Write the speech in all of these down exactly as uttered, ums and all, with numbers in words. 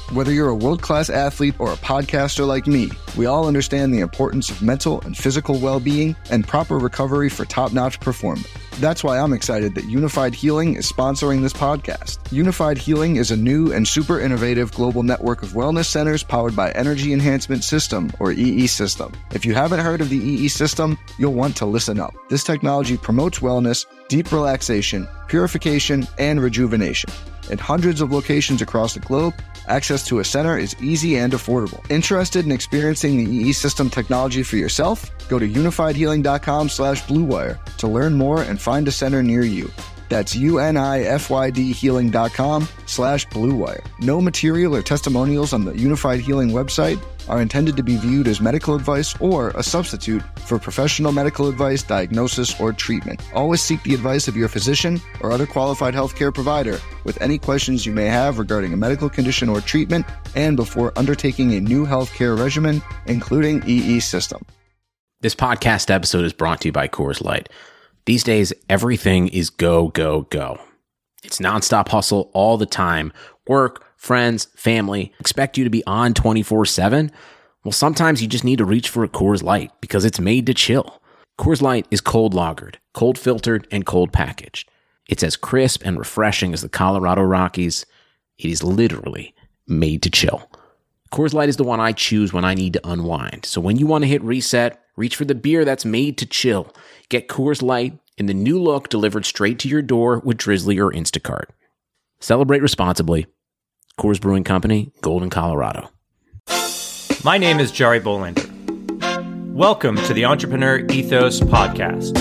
Whether you're a world-class athlete or a podcaster like me, we all understand the importance of mental and physical well-being and proper recovery for top-notch performance. That's why I'm excited that Unified Healing is sponsoring this podcast. Unified Healing is a new and super innovative global network of wellness centers powered by Energy Enhancement System, or E E System. If you haven't heard of the E E System, you'll want to listen up. This technology promotes wellness, deep relaxation, purification, and rejuvenation. In hundreds of locations across the globe, access to a center is easy and affordable. Interested in experiencing the E E System technology for yourself? Go to unifiedhealing.com slash bluewire to learn more and find a center near you. That's U-N-I-F-Y-D healing.com slash bluewire. No material or testimonials on the Unified Healing website are intended to be viewed as medical advice or a substitute for professional medical advice, diagnosis, or treatment. Always seek the advice of your physician or other qualified healthcare provider with any questions you may have regarding a medical condition or treatment and before undertaking a new healthcare regimen, including E E System. This podcast episode is brought to you by Coors Light. These days, everything is go, go, go. It's nonstop hustle all the time. Work, friends, family expect you to be on twenty-four seven. Well, sometimes you just need to reach for a Coors Light because it's made to chill. Coors Light is cold lagered, cold filtered, and cold packaged. It's as crisp and refreshing as the Colorado Rockies. It is literally made to chill. Coors Light is the one I choose when I need to unwind. So when you want to hit reset, reach for the beer that's made to chill. Get Coors Light in the new look delivered straight to your door with Drizzly or Instacart. Celebrate responsibly. Coors Brewing Company, Golden, Colorado. My name is Jari Bolander. Welcome to the Entrepreneur Ethos Podcast.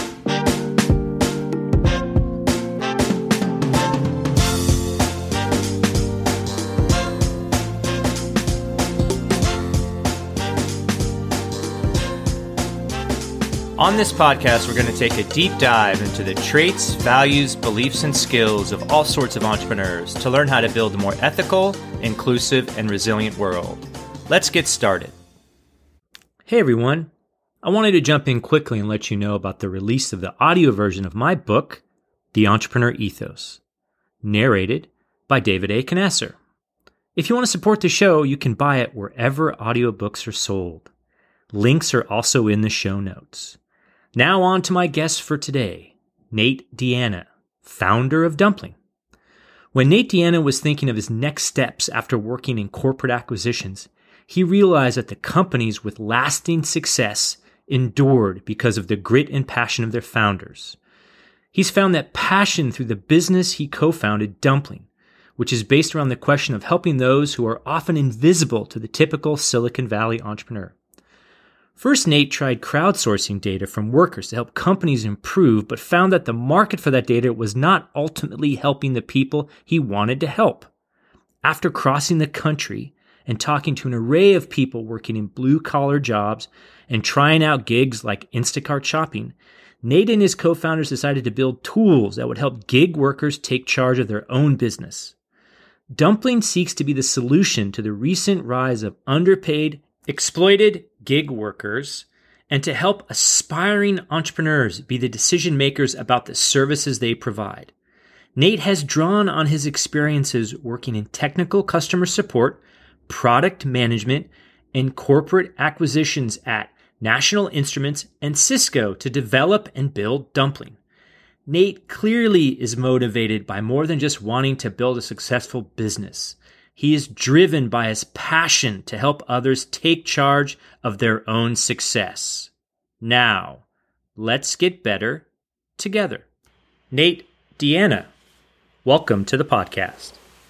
On this podcast, we're going to take a deep dive into the traits, values, beliefs, and skills of all sorts of entrepreneurs to learn how to build a more ethical, inclusive, and resilient world. Let's get started. Hey everyone, I wanted to jump in quickly and let you know about the release of the audio version of my book, The Entrepreneur Ethos, narrated by David A. Knesser. If you want to support the show, you can buy it wherever audiobooks are sold. Links are also in the show notes. Now on to my guest for today, Nate Diana, founder of Dumpling. When Nate Diana was thinking of his next steps after working in corporate acquisitions, he realized that the companies with lasting success endured because of the grit and passion of their founders. He's found that passion through the business he co-founded, Dumpling, which is based around the question of helping those who are often invisible to the typical Silicon Valley entrepreneur. First, Nate tried crowdsourcing data from workers to help companies improve, but found that the market for that data was not ultimately helping the people he wanted to help. After crossing the country and talking to an array of people working in blue-collar jobs and trying out gigs like Instacart shopping, Nate and his co-founders decided to build tools that would help gig workers take charge of their own business. Dumpling seeks to be the solution to the recent rise of underpaid, exploited gig workers, and to help aspiring entrepreneurs be the decision makers about the services they provide. Nate has drawn on his experiences working in technical customer support, product management, and corporate acquisitions at National Instruments and Cisco to develop and build Dumpling. Nate clearly is motivated by more than just wanting to build a successful business. He is driven by his passion to help others take charge of their own success. Now, let's get better together. Nate Diana, welcome to the podcast.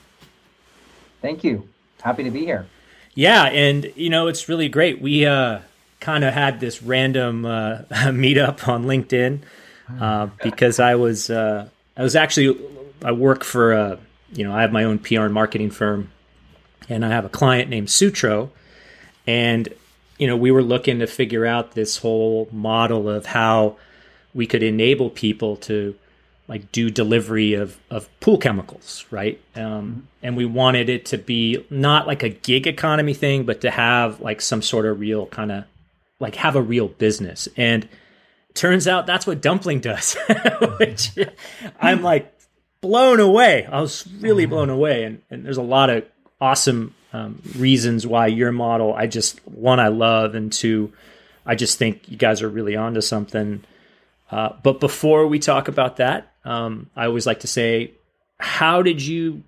Thank you. Happy to be here. Yeah, and you know, it's really great. We uh, kind of had this random uh, meetup on LinkedIn uh, because I was uh, I was actually I work for a, you know I have my own P R and marketing firm. And I have a client named Sutro, and you know we were looking to figure out this whole model of how we could enable people to like do delivery of, of pool chemicals, right? Um, and we wanted it to be not like a gig economy thing, but to have like some sort of real kind of like have a real business. And turns out that's what Dumpling does, which I'm like blown away. I was really blown away, and, and there's a lot of awesome um, reasons why your model, I just, one, I love, and two, I just think you guys are really onto something. Uh, but before we talk about that, um, I always like to say, how did you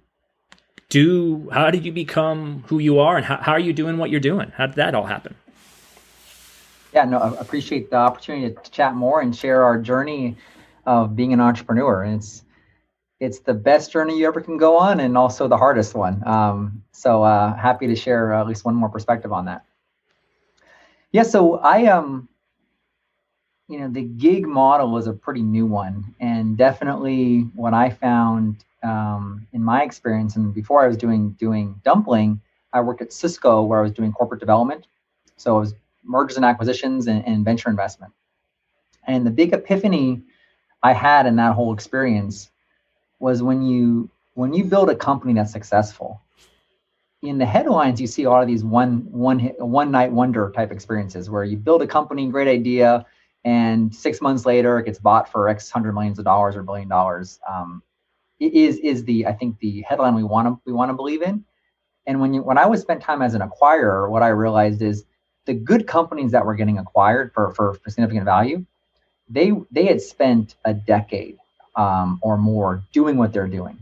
do, how did you become who you are, and how, how are you doing what you're doing? How did that all happen? Yeah, no, I appreciate the opportunity to chat more and share our journey of being an entrepreneur. And it's, it's the best journey you ever can go on, and also the hardest one. Um, so uh, happy to share at least one more perspective on that. Yeah, so I, um, you know, the gig model was a pretty new one, and definitely what I found um, in my experience, and before I was doing doing Dumpling, I worked at Cisco where I was doing corporate development. So it was mergers and acquisitions and, and venture investment. And the big epiphany I had in that whole experience was when you when you build a company that's successful, in the headlines you see a lot of these one one one night wonder type experiences where you build a company, great idea, and six months later it gets bought for X hundred millions of dollars or billion dollars. Um, it is is the I think the headline we want to we want to believe in. And when you when I was spent time as an acquirer, what I realized is the good companies that were getting acquired for for, for significant value, they they had spent a decade um, or more doing what they're doing.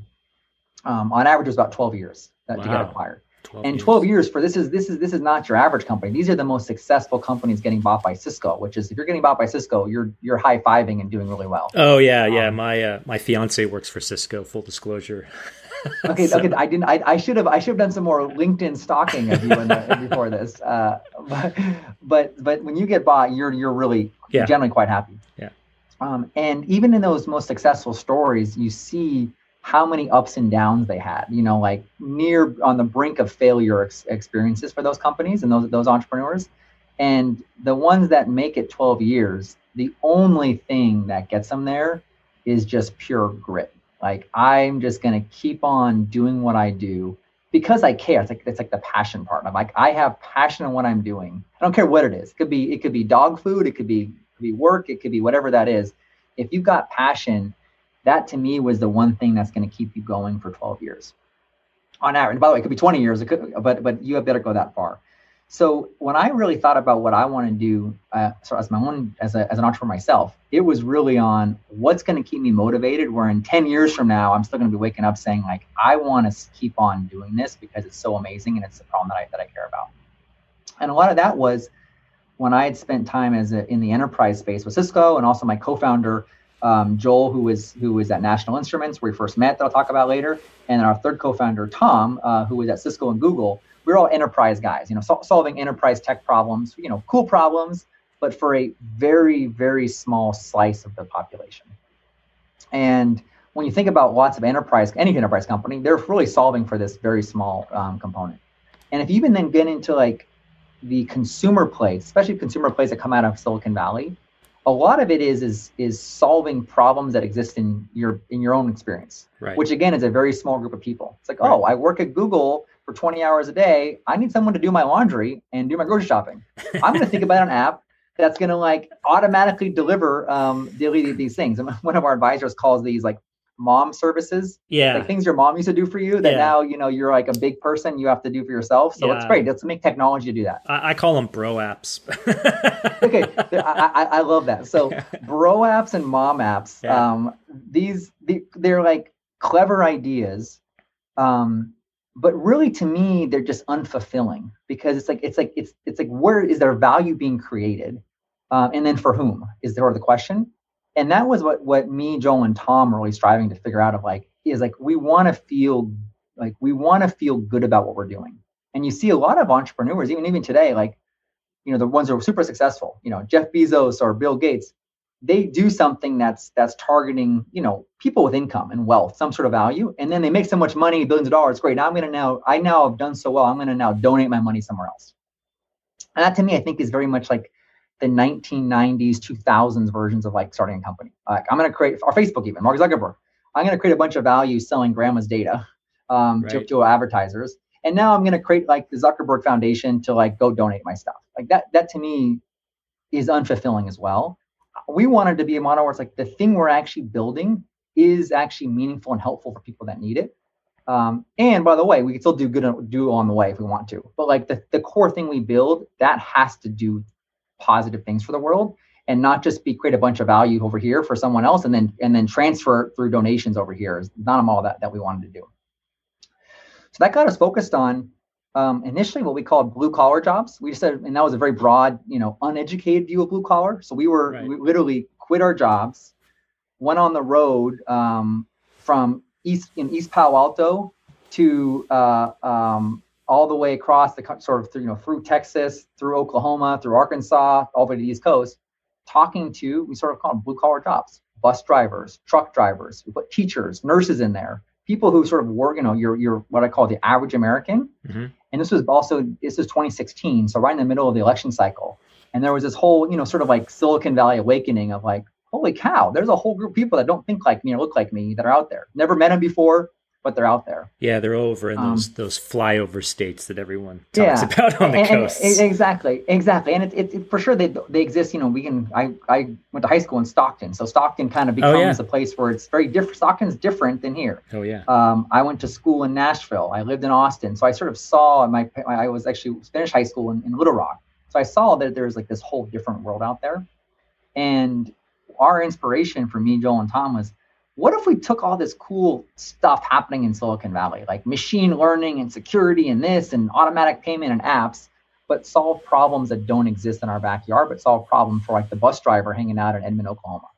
Um, on average, it was about twelve years that, wow. to get acquired. twelve and years. twelve years for this is this is this is not your average company. These are the most successful companies getting bought by Cisco. Which is, if you're getting bought by Cisco, you're you're high fiving and doing really well. Oh yeah, yeah. Um, my uh, my fiance works for Cisco. Full disclosure. okay, so. okay. I didn't. I, I should have. I should have done some more LinkedIn stalking of you in the, before this. Uh, but but but when you get bought, you're you're really yeah. you're generally quite happy. Yeah. Um, and even in those most successful stories, you see how many ups and downs they had, you know, like near on the brink of failure ex- experiences for those companies and those those entrepreneurs. And the ones that make it twelve years, the only thing that gets them there is just pure grit. Like, I'm just going to keep on doing what I do because I care. It's like, it's like the passion part. I'm like, I have passion in what I'm doing. I don't care what it is. It could be, it could be dog food. It could be, it could be work. It could be whatever that is. If you've got passion, that to me was the one thing that's going to keep you going for twelve years on average. By the way, it could be twenty years, it could, but but you better go that far. So when I really thought about what I want to do, uh, so as my own as a as an entrepreneur myself, it was really on what's going to keep me motivated. Where in ten years from now, I'm still going to be waking up saying like, I want to keep on doing this because it's so amazing and it's the problem that I that I care about. And a lot of that was when I had spent time as a, in the enterprise space with Cisco, and also my co-founder. Um, Joel, who was who was at National Instruments, where we first met, that I'll talk about later, and our third co-founder, Tom, uh, who was at Cisco and Google. We're all enterprise guys, you know, so- solving enterprise tech problems, you know, cool problems, but for a very, very small slice of the population. And when you think about lots of enterprise, any enterprise company, they're really solving for this very small um, component. And if you even then get into like the consumer plays, especially consumer plays that come out of Silicon Valley, a lot of it is is is solving problems that exist in your in your own experience, right. Which again is a very small group of people. It's like, right. oh, I work at Google for twenty hours a day. I need someone to do my laundry and do my grocery shopping. I'm going to think about an app that's going to like automatically deliver um, these things. And one of our advisors calls these like mom services. Yeah, like things your mom used to do for you that yeah. now you know you're like a big person, you have to do for yourself. So yeah. it's great. Let's make technology to do that. I, I call them bro apps. okay, I, I, I love that. So bro apps and mom apps. Yeah. Um, these they, they're like clever ideas, um, but really to me they're just unfulfilling because it's like it's like it's it's like where is their value being created, um, and then for whom is sort of the question. And that was what, what me, Joel, and Tom are really striving to figure out of like, is like, we want to feel like, we want to feel good about what we're doing. And you see a lot of entrepreneurs, even, even today, like, you know, the ones that are super successful, you know, Jeff Bezos or Bill Gates, they do something that's, that's targeting, you know, people with income and wealth, some sort of value. And then they make so much money, billions of dollars. Great. Now I'm going to now, I now have done so well. I'm going to now donate my money somewhere else. And that to me, I think is very much like the nineteen nineties, two thousands versions of like starting a company. Like I'm going to create, or Facebook even, Mark Zuckerberg. I'm going to create a bunch of value selling grandma's data um, right. to, to advertisers. And now I'm going to create like the Zuckerberg Foundation to like go donate my stuff. Like that, that to me is unfulfilling as well. We wanted to be a model where it's like the thing we're actually building is actually meaningful and helpful for people that need it. Um, and by the way, we can still do good do on the way if we want to. But like the, the core thing we build, that has to do positive things for the world and not just be create a bunch of value over here for someone else and then and then transfer through donations over here. It's not all that that we wanted to do. So that got us focused on um, initially what we called blue collar jobs. We just said, and that was a very broad, you know, uneducated view of blue collar. So we were Right. we literally quit our jobs, went on the road um, from East in East Palo Alto to uh, um, all the way across the co- sort of through, you know, through Texas, through Oklahoma, through Arkansas, all the way to the East Coast, talking to, we sort of call them blue collar jobs, bus drivers, truck drivers, we put teachers, nurses in there, people who sort of work, you know, you're, you're what I call the average American. Mm-hmm. And this was also, this is twenty sixteen. So right in the middle of the election cycle. And there was this whole, you know, sort of like Silicon Valley awakening of like, holy cow, there's a whole group of people that don't think like me or look like me that are out there. Never met them before, but they're out there. Yeah, they're over in Um, those those flyover states that everyone talks yeah, about on the and, coasts. and, exactly, exactly. And it, it, it, for sure they they exist. You know, we can. I, I went to high school in Stockton, so Stockton kind of becomes Oh, yeah. a place where it's very different. Stockton's different than here. oh yeah. Um, I went to school in Nashville. I lived in Austin, so I sort of saw my. I was actually finished high school in, in Little Rock, so I saw that there's like this whole different world out there. And our inspiration for me, Joel, and Tom was, what if we took all this cool stuff happening in Silicon Valley, like machine learning and security and this and automatic payment and apps, but solve problems that don't exist in our backyard, but solve problems for like the bus driver hanging out in Edmond, Oklahoma.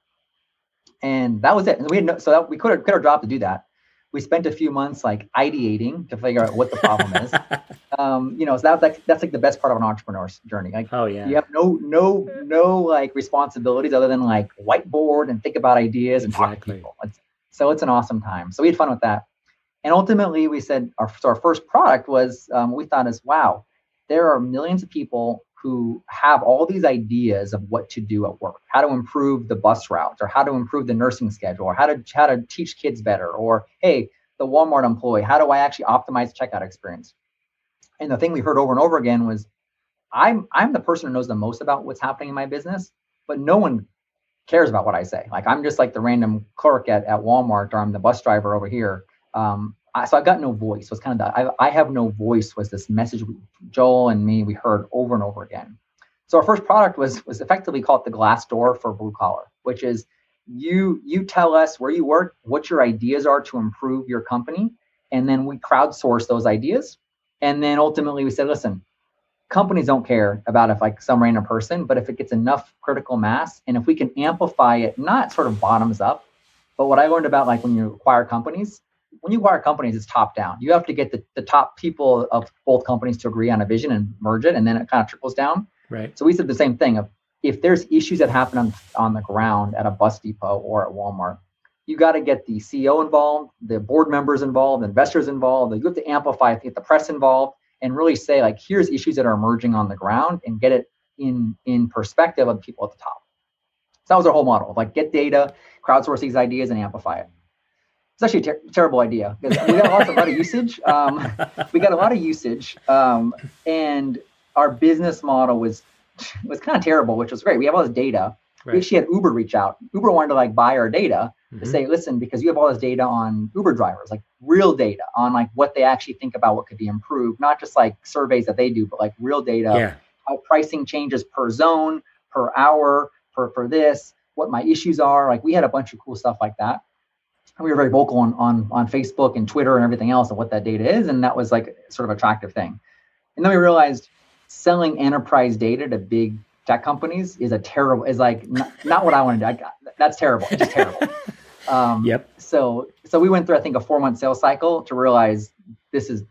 And that was it. And we had no, so that we could have quit our job to do that. We spent a few months like ideating to figure out what the problem is. Um, you know, so that, that that's like the best part of an entrepreneur's journey. Like, Oh yeah. you have no no no like responsibilities other than like whiteboard and think about ideas and talk to Exactly. people. It's, so it's an awesome time. So we had fun with that. And ultimately we said our so our first product was um, we thought is wow, there are millions of people who have all these ideas of what to do at work, how to improve the bus routes, or how to improve the nursing schedule, or how to how to teach kids better, or hey, the Walmart employee, how do I actually optimize the checkout experience? And the thing we heard over and over again was, I'm I'm the person who knows the most about what's happening in my business, but no one cares about what I say. Like I'm just like the random clerk at, at Walmart, or I'm the bus driver over here. Um, I, so I got no voice. Was kind of the, I, I have no voice was this message we, Joel and me we heard over and over again. So our first product was was effectively called the Glass Door for blue collar, which is you you tell us where you work, what your ideas are to improve your company, and then we crowdsource those ideas. And then ultimately we said, listen, companies don't care about if like some random person, but if it gets enough critical mass, and if we can amplify it, not sort of bottoms up, but what I learned about like when you acquire companies, when you acquire companies, it's top down. You have to get the, the top people of both companies to agree on a vision and merge it, and then it kind of trickles down. Right. So we said the same thing of if there's issues that happen on, on the ground at a bus depot or at Walmart, you got to get the C E O involved, the board members involved, investors involved. You have to amplify it, get the press involved, and really say like, here's issues that are emerging on the ground, and get it in in perspective of the people at the top. So that was our whole model, like get data, crowdsource these ideas, and amplify it. It's actually a ter- terrible idea because we got a lot, a lot of usage. Um, we got a lot of usage, um, and our business model was was kind of terrible, which was great. We have all this data. Right. We actually had Uber reach out. Uber wanted to like buy our data Mhm. to say, listen, because you have all this data on Uber drivers, like real data on like what they actually think about what could be improved, not just like surveys that they do, but like real data, Yeah. how pricing changes per zone, per hour, for for this, what my issues are. Like we had a bunch of cool stuff like that. And we were very vocal on, on, on Facebook and Twitter and everything else of what that data is. And that was like sort of attractive thing. And then we realized selling enterprise data to big tech companies is a terrible, is like not, not what I want to do. I, that's terrible. It's just terrible. Um, Yep. So, so we went through, I think, a four month sales cycle to realize this is,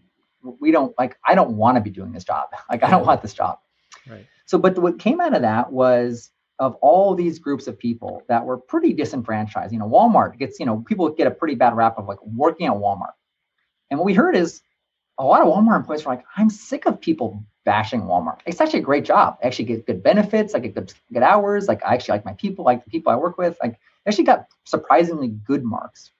we don't like, I don't want to be doing this job. Like, I don't want this job. Right. So, but what came out of that was of all these groups of people that were pretty disenfranchised. You know, Walmart gets, you know, people get a pretty bad rap of like working at Walmart. And what we heard is a lot of Walmart employees were like, I'm sick of people bashing Walmart. It's actually a great job. I actually get good benefits. I get good, good hours. Like I actually like my people, like the people I work with. Like I actually got surprisingly good marks.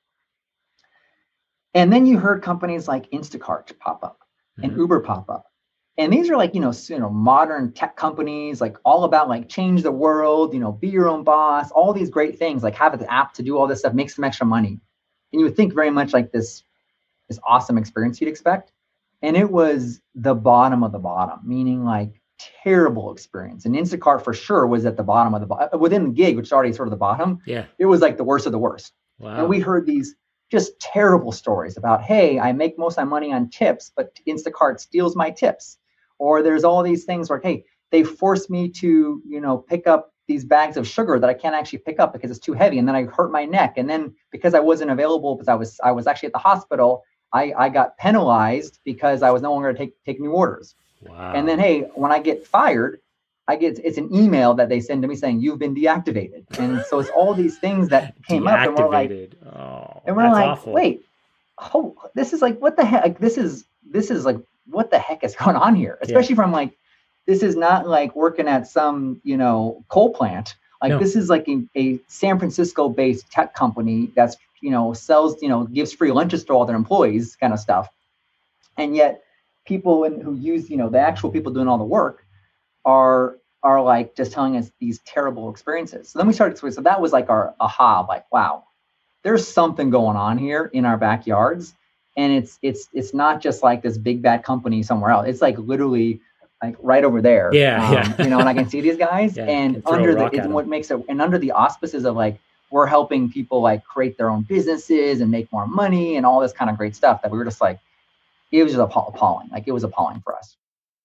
And then you heard companies like Instacart pop up and Mhm. Uber pop up. And these are like, you know, you know, modern tech companies, like all about like change the world, you know, be your own boss, all these great things, like have an app to do all this stuff, make some extra money. And you would think very much like this this awesome experience you'd expect. And it was the bottom of the bottom, meaning like terrible experience. And Instacart for sure was at the bottom of the bottom within the gig, which is already sort of the bottom. Yeah. It was like the worst of the worst. Wow. And we heard these just terrible stories about, hey, I make most of my money on tips, but Instacart steals my tips. Or there's all these things where, hey, they force me to, you know, pick up these bags of sugar that I can't actually pick up because it's too heavy. And then I hurt my neck. And then because I wasn't available, because I was I was actually at the hospital, I, I got penalized because I was no longer to take, take new orders. Wow. And then, hey, when I get fired, I get, it's an email that they send to me saying, you've been deactivated. And so it's all these things that came up and we're like, oh, and we're like, awful. wait, oh, this is like, what the heck? Like, this is, this is like, what the heck is going on here? Especially yeah. from like, this is not like working at some, you know, coal plant. Like no. This is like a, a San Francisco based tech company that's, you know, sells, you know, gives free lunches to all their employees kind of stuff. And yet people in, who use, you know, the actual people doing all the work are, are like just telling us these terrible experiences. So then we started, so that was like our aha, like, wow, there's something going on here in our backyards. And it's, it's, it's not just like this big bad company somewhere else. It's like literally like right over there. Yeah. Um, yeah. you know, and I can see these guys yeah, and under the, it's what makes it, and under the auspices of like, we're helping people like create their own businesses and make more money and all this kind of great stuff that we were just like, it was just appalling. Like it was appalling for us.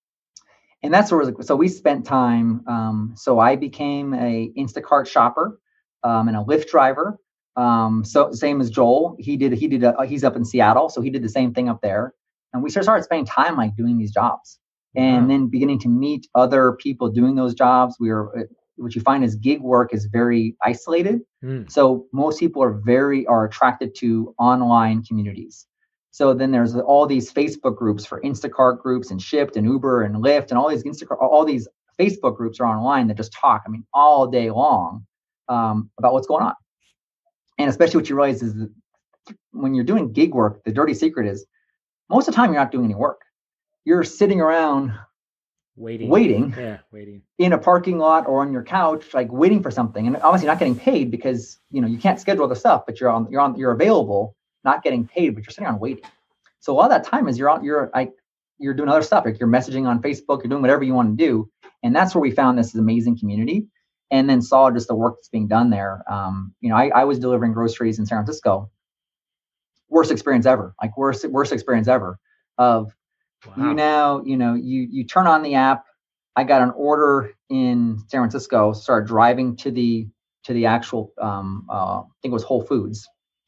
And that's where, so we spent time. Um, so I became a Instacart shopper um, and a Lyft driver. Um, so same as Joel, he did, he did, a, he's up in Seattle. So he did the same thing up there. And we started spending time like doing these jobs and wow. then beginning to meet other people doing those jobs. We were, what you find is gig work is very isolated. Mm. So most people are very, are attracted to online communities. So then there's all these Facebook groups for Instacart groups and Shipt and Uber and Lyft and all these Instacart, all these Facebook groups are online that just talk, I mean, all day long um, about what's going on. And especially what you realize is that when you're doing gig work, the dirty secret is most of the time you're not doing any work. You're sitting around waiting, waiting, yeah, waiting in a parking lot or on your couch, like waiting for something. And obviously not getting paid because, you know, you can't schedule the stuff, but you're on, you're on, you're available, not getting paid, but you're sitting on waiting. So a lot of that time is you're on, you're like, you're doing other stuff. Like you're messaging on Facebook, you're doing whatever you want to do. And that's where we found this amazing community and then saw just the work that's being done there. Um, you know, I, I was delivering groceries in San Francisco. Worst experience ever, like worst, worst experience ever of wow. you now, you know, you, you turn on the app. I got an order in San Francisco, started driving to the, to the actual, um, uh, I think it was Whole Foods.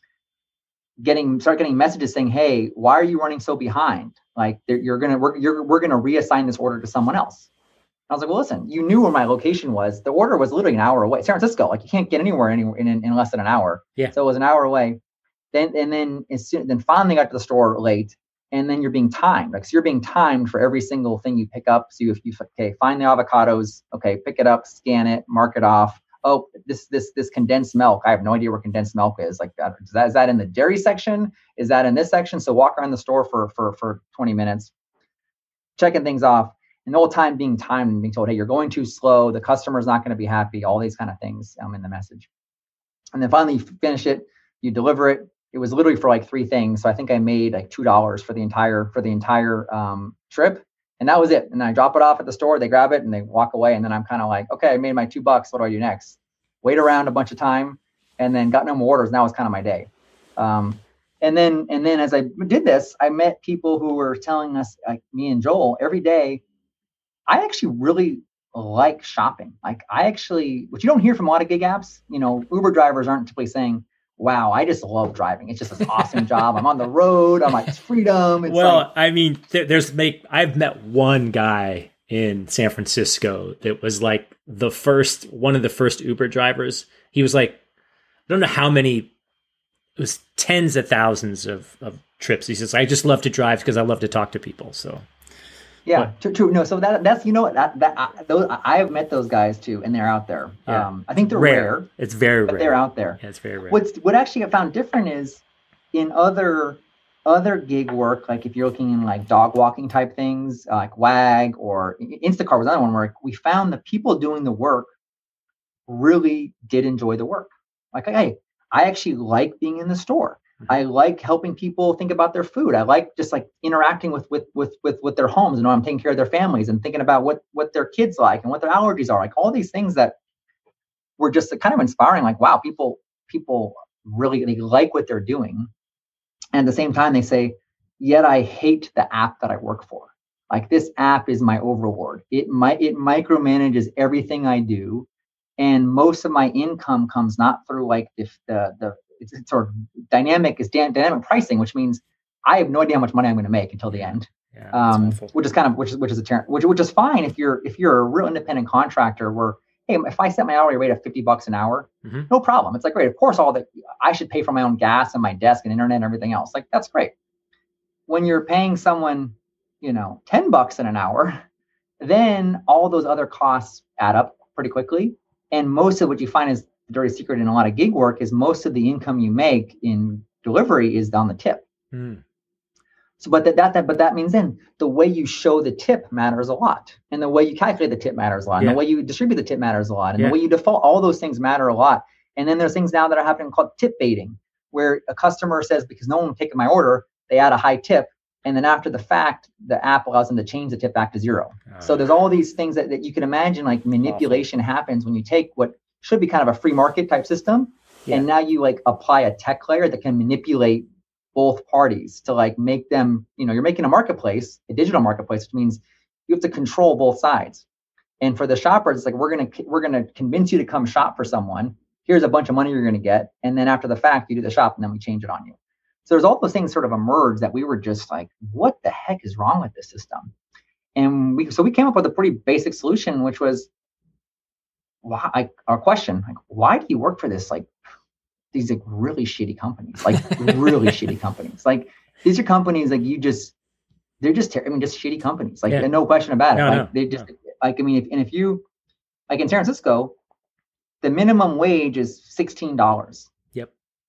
Getting start getting messages saying, "Hey, why are you running so behind? Like you're gonna we're you're we're gonna reassign this order to someone else." And I was like, "Well, listen, you knew where my location was. The order was literally an hour away. San Francisco, like you can't get anywhere anywhere in, in, in less than an hour. Yeah. So it was an hour away. Then and then as soon then finally got to the store late, and then you're being timed. Like so you're being timed for every single thing you pick up. So you if you okay, find the avocados, okay, pick it up, scan it, mark it off. Oh, this this this condensed milk. I have no idea where condensed milk is. Like, is that, is that in the dairy section? Is that in this section? So walk around the store for for for twenty minutes, checking things off, and the whole time being timed and being told, hey, you're going too slow. The customer's not going to be happy. All these kind of things um, in the message. And then finally, you finish it. You deliver it. It was literally for like three things. So I think I made like two dollars for the entire for the entire um, trip. And that was it. And then I drop it off at the store, they grab it and they walk away. And then I'm kind of like, okay, I made my two bucks. What do I do next? Wait around a bunch of time and then got no more orders. Now was kind of my day. Um, and then, and then as I did this, I met people who were telling us, like me and Joel, every day, I actually really like shopping. Like I actually, which you don't hear from a lot of gig apps, you know, Uber drivers aren't typically saying, wow, I just love driving. It's just an awesome job. I'm on the road. I'm like, it's freedom. It's well, like, I mean, th- there's make, I've met one guy in San Francisco that was like the first, one of the first Uber drivers. He was like, I don't know how many, it was tens of thousands of, of trips. He says, I just love to drive because I love to talk to people. So yeah, true, true. No, so that that's, you know, that, that I, those, I have met those guys too, and they're out there. Yeah. Um, I think they're rare. rare. It's very but rare. They're out there. Yeah, it's very rare. What's, what actually I found different is in other, other gig work, like if you're looking in like dog walking type things, uh, like Wag or Instacart was another one where we found the people doing the work really did enjoy the work. Like, hey, I actually like being in the store. Mm-hmm. I like helping people think about their food. I like just like interacting with with with with with their homes, and I'm taking care of their families and thinking about what what their kids like and what their allergies are, like all these things that were just kind of inspiring. Like, wow, people people really they like what they're doing, and at the same time they say, yet I hate the app that I work for. Like, this app is my overlord. It might it micromanages everything I do, and most of my income comes not through like the the, the it's, it's sort of dynamic is dynamic pricing, which means I have no idea how much money I'm going to make until the end. Yeah, um, which is kind of which is which is a ter- which which is fine if you're if you're a real independent contractor where, hey, if I set my hourly rate at fifty bucks an hour, mm-hmm. no problem. It's like, great. Of course, all that I should pay for my own gas and my desk and internet and everything else. Like, that's great. When you're paying someone, you know, ten bucks in an hour, then all those other costs add up pretty quickly. And most of what you find is the dirty secret in a lot of gig work is most of the income you make in delivery is on the tip. Mm. So, but that, that, that, but that means then the way you show the tip matters a lot, and the way you calculate the tip matters a lot, yeah. and the way you distribute the tip matters a lot, and yeah. the way you default, all those things matter a lot. And then there's things now that are happening called tip baiting, where a customer says, because no one will take my order, they add a high tip. And then after the fact, the app allows them to change the tip back to zero. Uh, so there's all these things that, that you can imagine, like manipulation awful. happens when you take what should be kind of a free market type system. Yeah. And now you like apply a tech layer that can manipulate both parties to like make them, you know, you're making a marketplace, a digital marketplace, which means you have to control both sides. And for the shoppers, it's like, we're going to, we're going to convince you to come shop for someone. Here's a bunch of money you're going to get. And then after the fact, you do the shop and then we change it on you. So there's all those things sort of emerged that we were just like, what the heck is wrong with this system? And we, so we came up with a pretty basic solution, which was, why, like, our question, like, why do you work for this? Like, these like really shitty companies, like really shitty companies. Like, these are companies like you just, they're just, ter- I mean, just shitty companies. Like, yeah. no question about it. No, like no, they just, no. like, I mean, if, and if you, like in San Francisco, the minimum wage is sixteen dollars. Yep.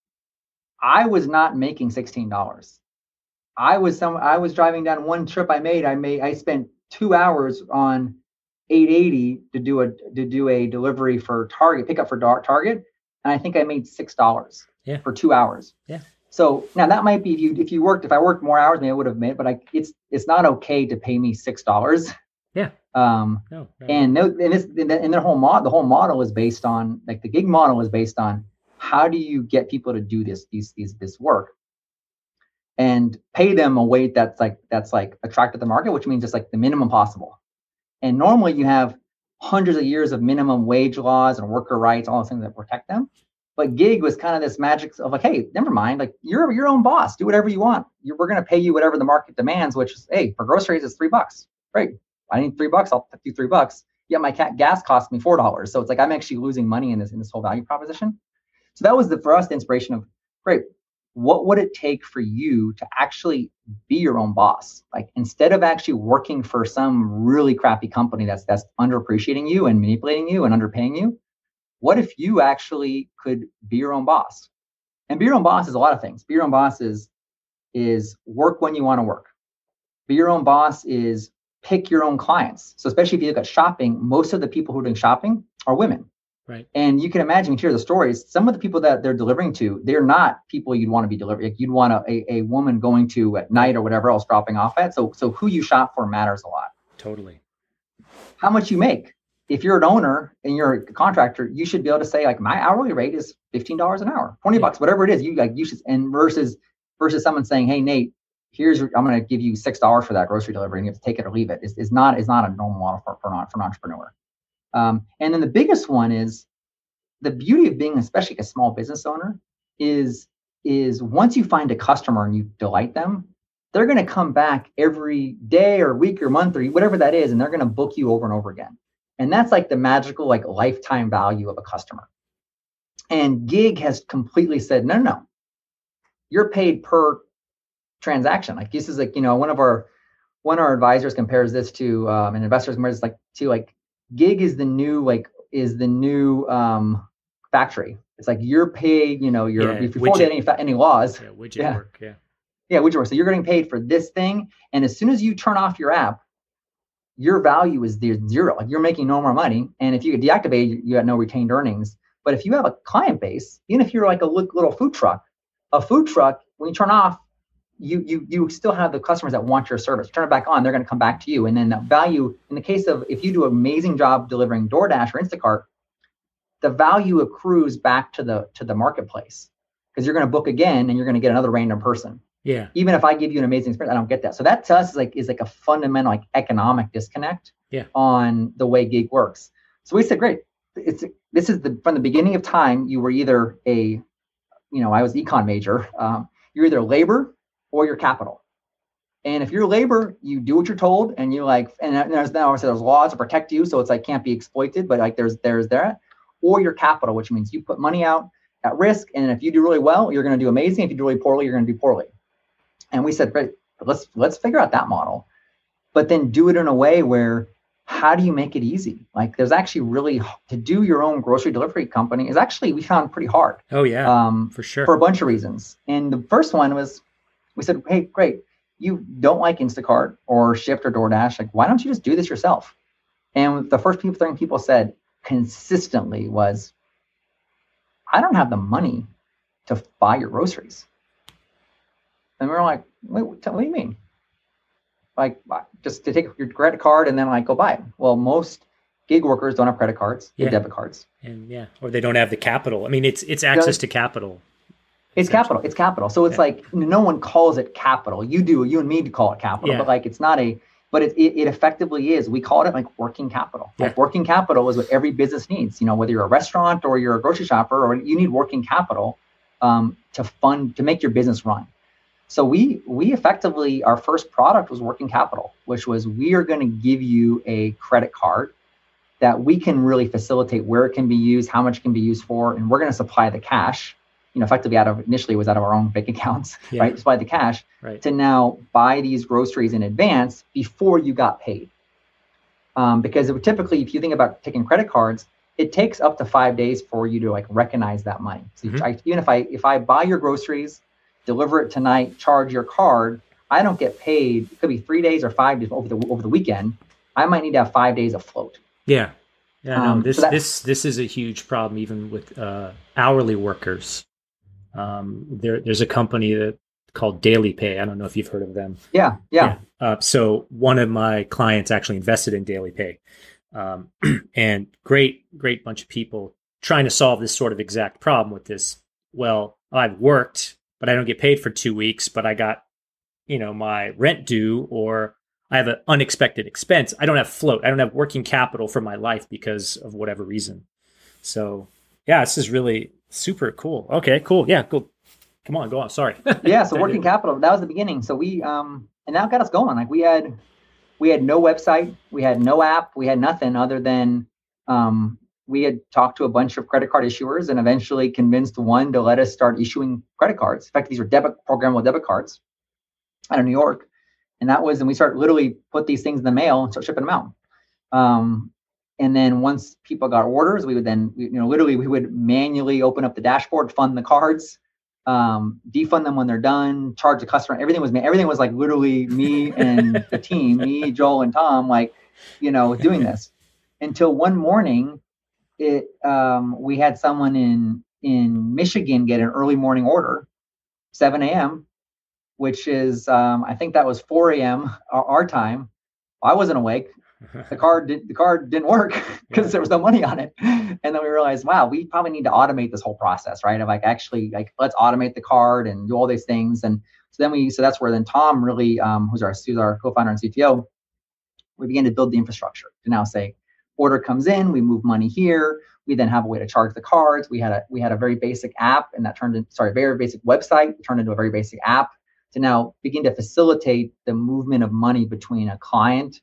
I was not making sixteen dollars. I was some, I was driving down one trip I made. I made, I spent two hours on eight eighty to do a, to do a delivery for Target, pick up for Target. And I think I made six dollars yeah. for two hours. Yeah. So now that might be, if you, if you worked, if I worked more hours, maybe I would have made, but I, it's, it's not okay to pay me six dollars. Yeah. Um, no, no, and no, and this, and their whole model, the whole model is based on, like, the gig model is based on how do you get people to do this, these, these, this work and pay them a wage that's like, that's like attractive to the market, which means just like the minimum possible. And normally you have hundreds of years of minimum wage laws and worker rights, all those things that protect them. But gig was kind of this magic of like, hey, never mind, like, you're your own boss, do whatever you want. You're, we're going to pay you whatever the market demands, which is, hey, for groceries, it's three bucks. Great. I need three bucks. I'll pay you three bucks. Yeah, my cat gas cost me four dollars. So it's like, I'm actually losing money in this, in this whole value proposition. So that was the, for us, the inspiration of, great, what would it take for you to actually be your own boss? Like, instead of actually working for some really crappy company that's, that's underappreciating you and manipulating you and underpaying you, what if you actually could be your own boss? And be your own boss is a lot of things. Be your own boss is, is work when you want to work. Be your own boss is pick your own clients. So especially if you look at shopping, most of the people who are doing shopping are women. Right. And you can imagine, you hear the stories, some of the people that they're delivering to, they're not people you'd want to be delivering. Like, you'd want a, a, a woman going to at night or whatever else dropping off at. So, so who you shop for matters a lot. Totally. How much you make. If you're an owner and you're a contractor, you should be able to say, like, my hourly rate is fifteen dollars an hour, twenty yeah. bucks, whatever it is. You like, you should, and versus, versus someone saying, hey, Nate, here's, I'm going to give you six dollars for that grocery delivery and you have to take it or leave it. It's, it's not, it's not a normal model for, for, an, for an entrepreneur. Um, and then the biggest one is the beauty of being, especially a small business owner, is, is once you find a customer and you delight them, they're going to come back every day or week or month or whatever that is. And they're going to book you over and over again. And that's like the magical, like, lifetime value of a customer. And gig has completely said, no, no, no, you're paid per transaction. Like, this is like, you know, one of our, one of our advisors compares this to, um, an investor compares like to like, gig is the new, like, is the new um, factory. It's like, you're paid, you know, you're, yeah, if you follow any, any laws. Yeah, widget yeah. work, yeah. Yeah, widget work. So you're getting paid for this thing. And as soon as you turn off your app, your value is zero. Like, you're making no more money. And if you get deactivated, you got no retained earnings. But if you have a client base, even if you're like a little food truck, A food truck, when you turn off, you you you still have the customers that want your service. Turn it back on, they're going to come back to you. And then the value, in the case of if you do an amazing job delivering DoorDash or Instacart, the value accrues back to the to the marketplace, because you're going to book again and you're going to get another random person. Yeah. Even if I give you an amazing experience, I don't get that. So that to us is like is like a fundamental like economic disconnect yeah. on the way gig works. So we said, great. It's this is the from the beginning of time. You were either a, you know, I was econ major. Um, you're either labor or your capital. And if you're labor, you do what you're told, and you like, and there's now there's laws to protect you, so it's like can't be exploited. But like there's there's that, or your capital, which means you put money out at risk, and if you do really well, you're going to do amazing. If you do really poorly, you're going to do poorly. And we said, great, let's let's figure out that model, but then do it in a way where, how do you make it easy? Like there's actually really to do your own grocery delivery company is actually we found pretty hard. Oh yeah, um, for sure, for a bunch of reasons. And the first one was, we said, hey, great, you don't like Instacart or Shipt or DoorDash, like why don't you just do this yourself? And the first people thing people said consistently was, I don't have the money to buy your groceries. And we were like, wait, what do you mean? Like just to take your credit card and then like go buy it. Well, most gig workers don't have credit cards, they yeah. have debit cards. And yeah, or they don't have the capital. I mean, it's it's access to capital. It's capital. It's capital. So it's yeah. like no one calls it capital. You do, you and me to call it capital, yeah. but like it's not a, but it, it it effectively is. We call it like working capital. Yeah. Like working capital is what every business needs. You know, whether you're a restaurant or you're a grocery shopper, or you need working capital um, to fund, to make your business run. So we we effectively, our first product was working capital, which was we are going to give you a credit card that we can really facilitate where it can be used, how much it can be used for, and we're going to supply the cash. You know, effectively out of initially it was out of our own bank accounts, yeah. right? Supply the cash right. to now buy these groceries in advance before you got paid. Um, because it would typically, if you think about taking credit cards, it takes up to five days for you to like recognize that money. So mm-hmm. I, even if I if I buy your groceries, deliver it tonight, charge your card, I don't get paid. It could be three days or five days over the over the weekend. I might need to have five days of float. Yeah, yeah. No, um, this so that, this this is a huge problem even with uh, hourly workers. Um, there, there's a company that called Daily Pay. I don't know if you've heard of them. Yeah, yeah. yeah. Uh, so one of my clients actually invested in Daily Pay, um, and great, great bunch of people trying to solve this sort of exact problem with this. Well, I've worked, but I don't get paid for two weeks, but I got, you know, my rent due, or I have an unexpected expense. I don't have float. I don't have working capital for my life because of whatever reason. So yeah, this is really super cool. Okay, cool. Yeah, cool. Come on, go on. Sorry. yeah. So working capital, that was the beginning. So we, um, and that got us going. Like we had, we had no website, we had no app, we had nothing other than, um, we had talked to a bunch of credit card issuers and eventually convinced one to let us start issuing credit cards. In fact, these were debit programmable debit cards out of New York. And that was, and we started literally put these things in the mail and start shipping them out. Um, and then once people got orders, we would then, you know, literally we would manually open up the dashboard, fund the cards, um, defund them when they're done, charge the customer. Everything was, everything was like literally me and the team, me, Joel and Tom, like, you know, doing this until one morning, it, um, we had someone in, in Michigan get an early morning order, seven a.m., which is, um, I think that was four a.m. our, our time. I wasn't awake. The card did, the card didn't work because yeah. there was no money on it. And then we realized, wow, we probably need to automate this whole process, right? Of like, actually, like, let's automate the card and do all these things. And so then we, so that's where then Tom really, um, who's our, who's our co-founder and C T O, we began to build the infrastructure to now say, order comes in, we move money here. We then have a way to charge the cards. We had a, we had a very basic app, and that turned into, sorry, very basic website, turned into a very basic app to now begin to facilitate the movement of money between a client,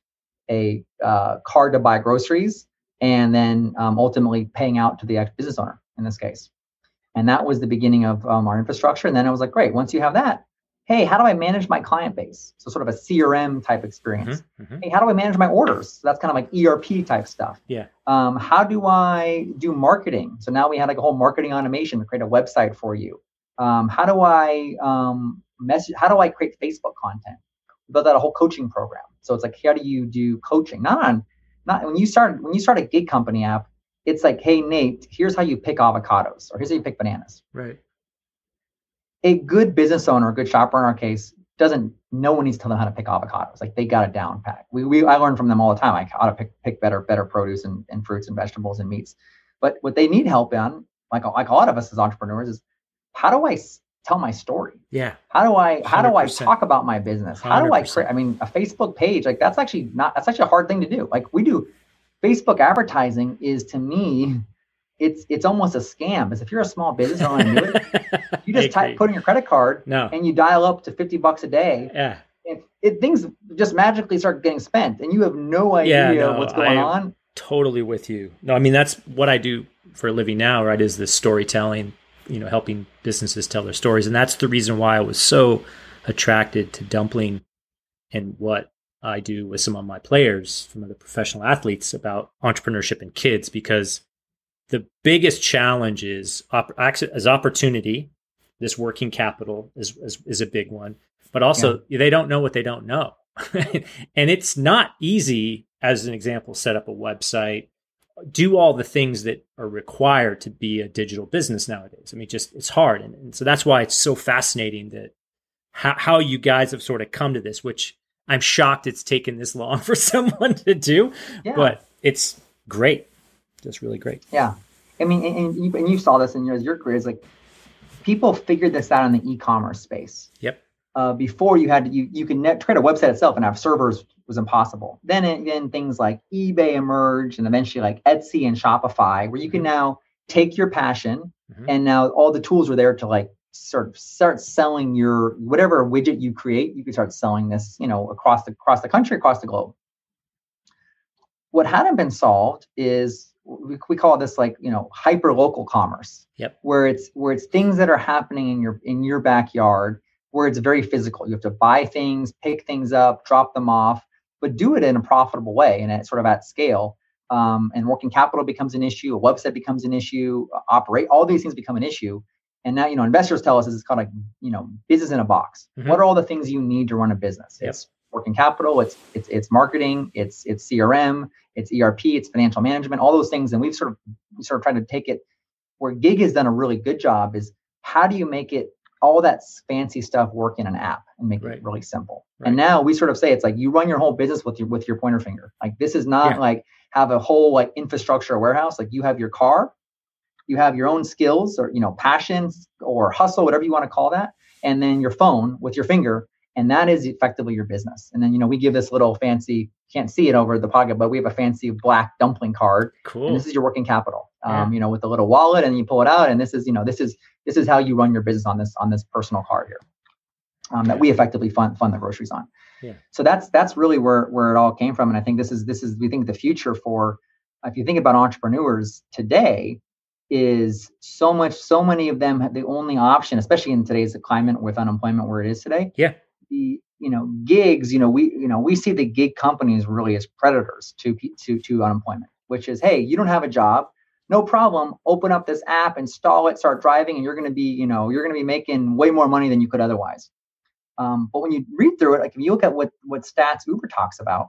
a uh, card to buy groceries, and then um, ultimately paying out to the business owner in this case. And that was the beginning of um, our infrastructure. And then I was like, great, once you have that, hey, how do I manage my client base? So sort of a C R M type experience. Mm-hmm, mm-hmm. Hey, how do I manage my orders? So that's kind of like E R P type stuff. Yeah. Um, how do I do marketing? So now we had like a whole marketing automation to create a website for you. Um, how do I um, message? How do I create Facebook content? We built out a whole coaching program. So it's like, how do you do coaching? Not on, not when you start when you start a gig company app, it's like, hey Nate, here's how you pick avocados, or here's how you pick bananas. Right. a good business owner, a good shopper in our case, doesn't, no one needs to tell them how to pick avocados. Like they got it down pat. We, we, I learn from them all the time. Like how to pick, pick better, better produce and, and fruits and vegetables and meats. But what they need help on, like, like a lot of us as entrepreneurs, is how do I tell my story? Yeah. How do I, how one hundred do I percent. talk about my business? How do I create, I mean, a Facebook page, like that's actually not, that's actually a hard thing to do. Like we do Facebook advertising is, to me, it's, it's almost a scam. Because if you're a small business and want to do it, you just type, put in your credit card no. and you dial up to fifty bucks a day. Yeah. And it, things just magically start getting spent and you have no idea yeah, no, what's going I'm on. Totally with you. No, I mean, that's what I do for a living now, right? Is this storytelling, you know, helping businesses tell their stories. And that's the reason why I was so attracted to Dumpling and what I do with some of my players, some of the professional athletes, about entrepreneurship and kids, because the biggest challenge is op- as opportunity. This working capital is, is, is a big one, but also yeah. they don't know what they don't know. And it's not easy, as an example, set up a website, do all the things that are required to be a digital business nowadays. I mean, just, it's hard. And, and so that's why it's so fascinating that how, how you guys have sort of come to this, which I'm shocked it's taken this long for someone to do, yeah. but it's great. Just really great. Yeah. I mean, and, and, you, and you saw this in your, your careers, like people figured this out in the e-commerce space. Yep. Uh, before you had to, you, you can net, create a website itself and have servers was impossible. Then, it, then things like eBay emerged and eventually like Etsy and Shopify, where you can now take your passion mm-hmm. and now all the tools are there to like sort of start selling your, whatever widget you create, you can start selling this, you know, across the, across the country, across the globe. What hadn't been solved is we, we call this like, you know, hyper local commerce, yep. where it's, where it's things that are happening in your, in your backyard, where it's very physical. You have to buy things, pick things up, drop them off, but do it in a profitable way and at sort of at scale. Um, and working capital becomes an issue. A website becomes an issue. Uh, operate all these things become an issue. And now, you know, investors tell us this is called like, you know, business in a box. Mm-hmm. What are all the things you need to run a business? Yep. It's working capital. It's it's it's marketing. It's it's C R M. It's E R P. It's financial management. All those things. And we've sort of we sort of tried to take it where Gig has done a really good job. Is how do you make it all that fancy stuff work in an app and make right. it really simple. Right. And now we sort of say it's like you run your whole business with your with your pointer finger. Like this is not yeah. like have a whole like infrastructure warehouse. Like you have your car, you have your own skills or you know passions or hustle, whatever you want to call that, and then your phone with your finger, and that is effectively your business. And then you know we give this little fancy, can't see it over the pocket, but we have a fancy black dumpling card. Cool. And this is your working capital. Yeah. Um, you know, with a little wallet, and you pull it out, and this is you know this is this is how you run your business on this on this personal card here. Um, that we effectively fund fund the groceries on. Yeah. So that's that's really where where it all came from, and I think this is this is we think the future for if you think about entrepreneurs today is so much so many of them have the only option, especially in today's climate with unemployment where it is today. Yeah. The you know gigs, you know we you know we see the gig companies really as predators to to to unemployment, which is hey you don't have a job. No problem. Open up this app, install it, start driving, and you're going to be, you know, you're going to be making way more money than you could otherwise. Um, but when you read through it, like if you look at what what stats Uber talks about,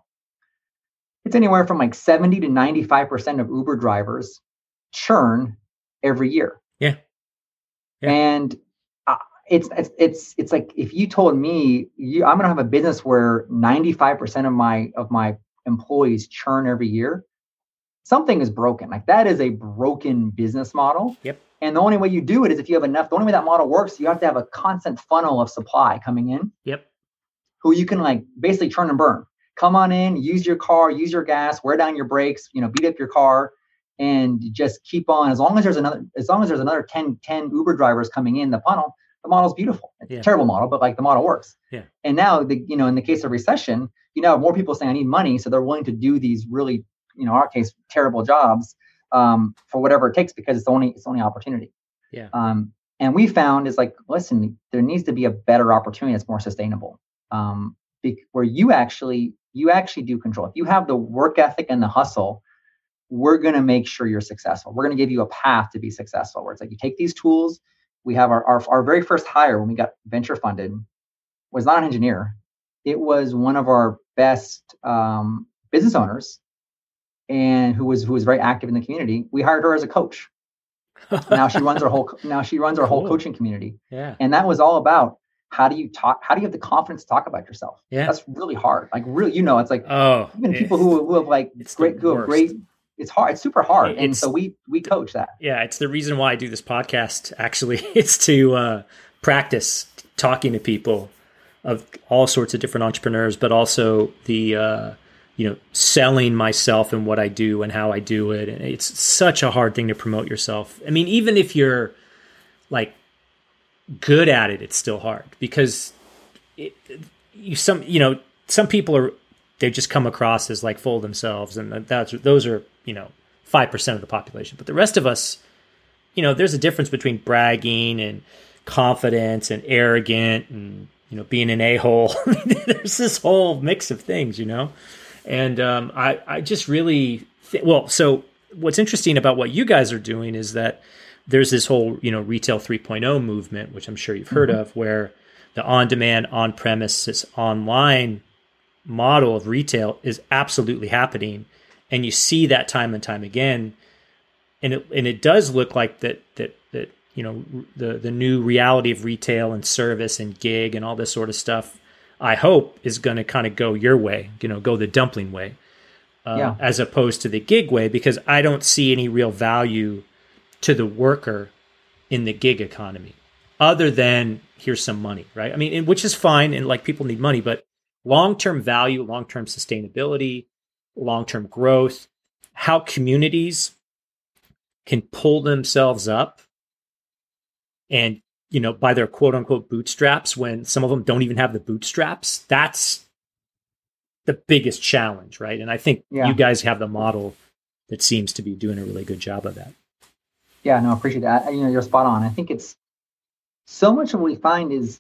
it's anywhere from like seventy to ninety-five percent of Uber drivers churn every year. Yeah. yeah. And uh, it's it's it's it's like if you told me you, I'm going to have a business where ninety-five percent of my of my employees churn every year. Something is broken. Like that is a broken business model. Yep. And the only way you do it is if you have enough. The only way that model works, you have to have a constant funnel of supply coming in. Yep. Who you can like basically churn and burn. Come on in, use your car, use your gas, wear down your brakes, you know, beat up your car, and just keep on. As long as there's another, as long as there's another ten, ten Uber drivers coming in the funnel, the model's beautiful. It's yeah. a terrible model, but like the model works. Yeah. And now the you know in the case of recession, you now have more people saying I need money, so they're willing to do these really. You know, in our case, terrible jobs um, for whatever it takes because it's the only it's the only opportunity. Yeah. Um, and we found is like, listen, there needs to be a better opportunity that's more sustainable, um, be, where you actually you actually do control. If you have the work ethic and the hustle, we're going to make sure you're successful. We're going to give you a path to be successful. Where it's like you take these tools. We have our our, our very first hire when we got venture funded was not an engineer. It was one of our best um, business owners. And who was who was very active in the community. We hired her as a coach, now she runs our whole now she runs our Cool. whole coaching community. Yeah. And that was all about how do you talk, how do you have the confidence to talk about yourself? Yeah. That's really hard. Like really, you know, it's like Oh, even people who, who have like it's great, who have worst. great, it's hard. It's super hard. It's, and so we, we coach that. Yeah. It's the reason why I do this podcast. Actually, it's to uh, practice talking to people of all sorts of different entrepreneurs, but also the, uh, you know, selling myself and what I do and how I do it. And it's such a hard thing to promote yourself. I mean, even if you're like good at it, it's still hard because it, you, some, you know, some people are, they just come across as like full of themselves, and that's, those are, you know, five percent of the population. But the rest of us, you know, there's a difference between bragging and confidence and arrogant and, you know, being an a-hole. There's this whole mix of things, you know? And um, I, I just really, th- well, so what's interesting about what you guys are doing is that there's this whole, you know, retail three point oh movement, which I'm sure you've heard mm-hmm. of, where the on-demand, on-premises, online model of retail is absolutely happening. And you see that time and time again. And it, and it does look like that, that, that, you know, the, the new reality of retail and service and gig and all this sort of stuff, I hope is going to kind of go your way, you know, go the dumpling way, uh, yeah. as opposed to the gig way, because I don't see any real value to the worker in the gig economy other than here's some money, right? I mean, and, which is fine. And like people need money, but long-term value, long-term sustainability, long-term growth, how communities can pull themselves up and, you know, by their quote unquote bootstraps when some of them don't even have the bootstraps. That's the biggest challenge, right? And I think yeah. you guys have the model that seems to be doing a really good job of that. Yeah, no, I appreciate that. You know, you're spot on. I think it's so much of what we find is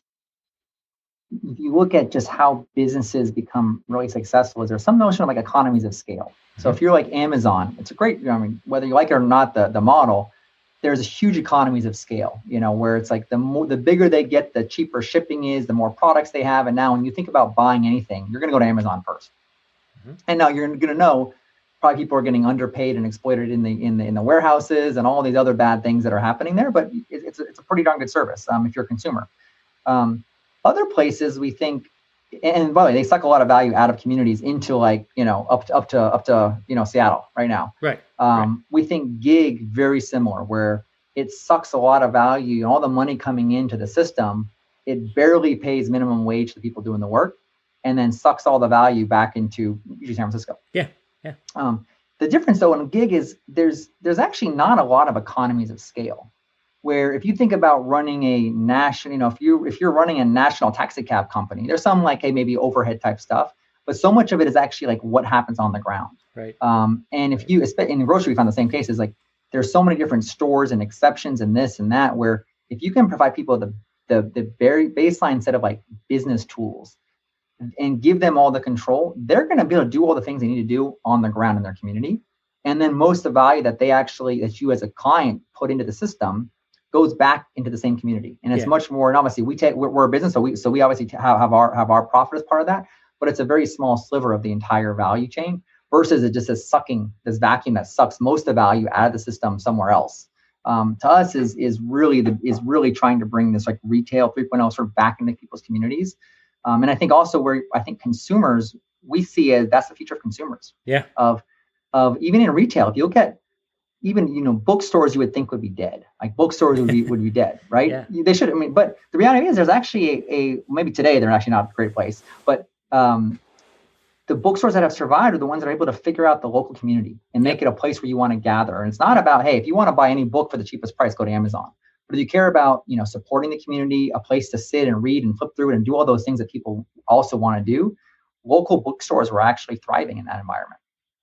if you look at just how businesses become really successful, is there's some notion of like economies of scale. Mm-hmm. So if you're like Amazon, it's a great, you know, I mean, whether you like it or not, the, the model, there's huge economies of scale, you know, where it's like the more, the bigger they get, the cheaper shipping is, the more products they have. And now when you think about buying anything, you're going to go to Amazon first. Mm-hmm. And now you're going to know probably people are getting underpaid and exploited in the in the in the warehouses and all these other bad things that are happening there. But it, it's a, it's a pretty darn good service um, if you're a consumer. Um, other places we think, and by the way, they suck a lot of value out of communities into like you know up to up to up to you know Seattle right now. Right. Um, right. We think gig very similar, where it sucks a lot of value and all the money coming into the system. It barely pays minimum wage to the people doing the work, and then sucks all the value back into usually San Francisco. Yeah. Yeah. Um, the difference though in gig is there's there's actually not a lot of economies of scale. Where if you think about running a national, you know, if you if you're running a national taxi cab company, there's some like hey maybe overhead type stuff, but so much of it is actually like what happens on the ground. Right. Um, and if you in grocery, we found the same cases. Like there's so many different stores and exceptions and this and that. Where if you can provide people the the the very baseline set of like business tools and give them all the control, they're going to be able to do all the things they need to do on the ground in their community. And then most of the value that they actually, that you as a client put into the system goes back into the same community. And it's yeah. much more, and obviously we take, we're, we're a business. So we, so we obviously have, have our, have our profit as part of that, but it's a very small sliver of the entire value chain versus it just is sucking this vacuum that sucks most of the value out of the system somewhere else. Um, to us is, is really the, is really trying to bring this like retail three point oh sort of back into people's communities. Um, and I think also where I think consumers, we see as that's the future of consumers. Yeah. Of, of even in retail, if you look at even, you know, bookstores you would think would be dead. Like bookstores would be, would be dead, right? Yeah. They should, I mean, but the reality is there's actually a, a, maybe today they're actually not a great place, but um, the bookstores that have survived are the ones that are able to figure out the local community and make it a place where you want to gather. And it's not about, hey, if you want to buy any book for the cheapest price, go to Amazon. But if you care about, you know, supporting the community, a place to sit and read and flip through it and do all those things that people also want to do, local bookstores were actually thriving in that environment.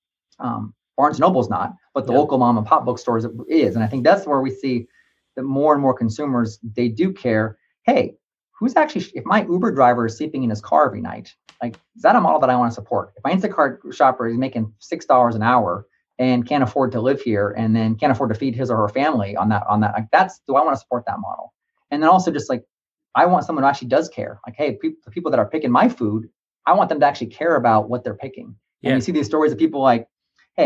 Um, Barnes and Noble's not, but the yeah. local mom and pop bookstores is. And I think that's where we see that more and more consumers, they do care. Hey, who's actually, if my Uber driver is sleeping in his car every night, like, is that a model that I want to support? If my Instacart shopper is making six dollars an hour and can't afford to live here and then can't afford to feed his or her family on that, on that, like that's, do I want to support that model? And then also just like, I want someone who actually does care. Like, hey, pe- the people that are picking my food, I want them to actually care about what they're picking. And yeah. you see these stories of people like, hey,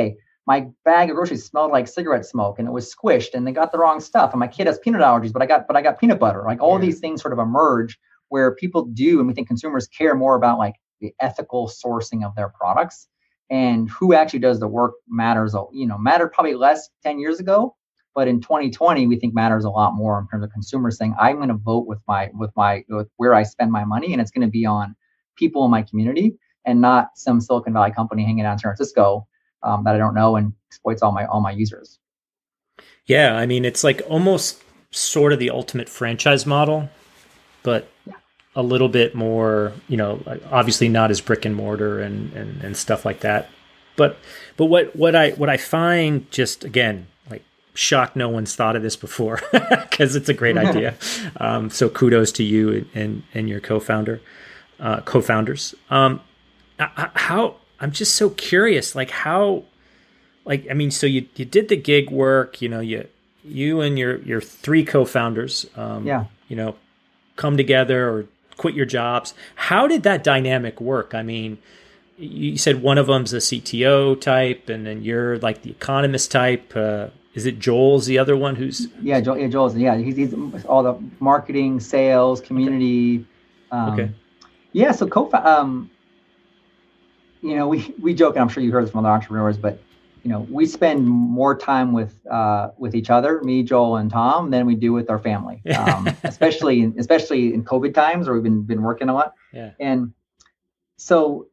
my bag of groceries smelled like cigarette smoke and it was squished and they got the wrong stuff. And my kid has peanut allergies, but I got, but I got peanut butter. Like all yeah. these things sort of emerge where people do. And we think consumers care more about like the ethical sourcing of their products, and who actually does the work matters, you know, mattered probably less ten years ago. But in twenty twenty, we think matters a lot more in terms of consumers saying, I'm going to vote with my, with my, with where I spend my money. And it's going to be on people in my community and not some Silicon Valley company hanging out in San Francisco um, that I don't know and exploits all my, all my users. Yeah. I mean, it's like almost sort of the ultimate franchise model, but yeah. a little bit more, you know, obviously not as brick and mortar and, and, and stuff like that. But, but what, what I, what I find just, again, shocked no one's thought of this before because it's a great idea. Um, so kudos to you and, and, and your co-founder, uh, co-founders. Um, how, I'm just so curious, like how, like, I mean, so you, you did the gig work, you know, you, you and your, your three co-founders, um, yeah. you know, come together or quit your jobs. How did that dynamic work? I mean, you said one of them's a C T O type and then you're like the economist type, uh, is it Joel's the other one who's? Yeah, Joel, yeah, Joel's. Yeah, he's, he's all the marketing, sales, community. Okay. Um, okay. Yeah, so co um, you know, we we joke, and I'm sure you heard this from other entrepreneurs, but you know, we spend more time with uh, with each other, me, Joel, and Tom, than we do with our family. Um, especially in, especially in COVID times, where we've been been working a lot. Yeah. And so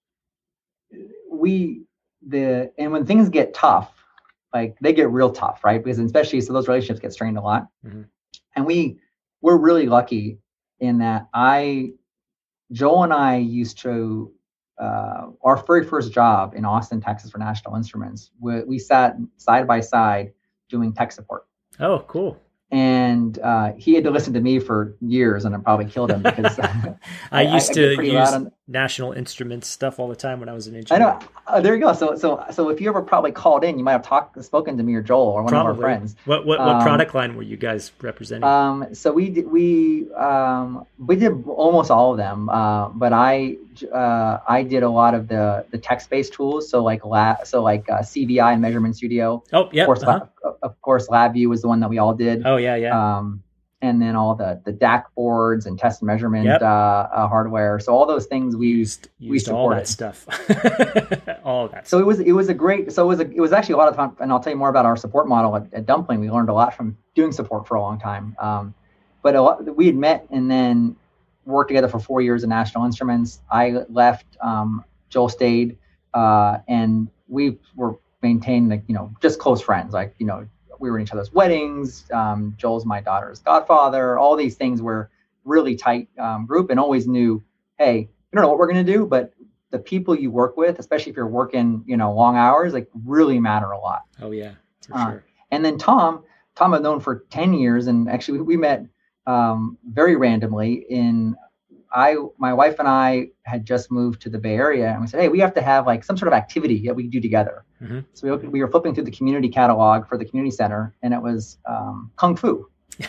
we the and when things get tough. Like they get real tough, right? Because especially so those relationships get strained a lot. Mm-hmm. And we we're really lucky in that I, Joel and I used to, uh, our very first job in Austin, Texas for National Instruments, we, we sat side by side doing tech support. Oh, cool. And uh, he had to listen to me for years, and it probably killed him because I, I used I, I to use on... National Instruments stuff all the time when I was an engineer. I know. Uh, there you go. So, so, so if you ever probably called in, you might have talked, spoken to me or Joel or one probably. of our friends. What what, what um, product line were you guys representing? Um, so we did, we um, we did almost all of them, uh, but I uh, I did a lot of the the text based tools. So like lab, so like uh, C V I and Measurement Studio. Oh yeah. Of course, uh-huh. lab, of course, LabVIEW was the one that we all did. Oh yeah, yeah. Um, and then all the the D A C boards and test and measurement yep. uh, uh, hardware. So all those things we used, we used supported. all that stuff. all of that. So it was it was a great. So it was a, it was actually a lot of fun. And I'll tell you more about our support model at, at Dumpling. We learned a lot from doing support for a long time. Um, but a lot, we had met and then worked together for four years at National Instruments. I left. Um, Joel stayed, uh, and we were maintained like you know just close friends. Like you know. We were in each other's weddings. Um, Joel's my daughter's godfather. All these things were really tight um, group, and always knew, hey, we don't know what we're going to do, but the people you work with, especially if you're working, you know, long hours, like really matter a lot. Oh yeah, for uh, sure. And then Tom, Tom I've known for ten years, and actually we met um, very randomly in. I, my wife and I had just moved to the Bay Area, and we said, hey, we have to have like some sort of activity that we can do together. Mm-hmm. So we, we were flipping through the community catalog for the community center, and it was um, Kung Fu.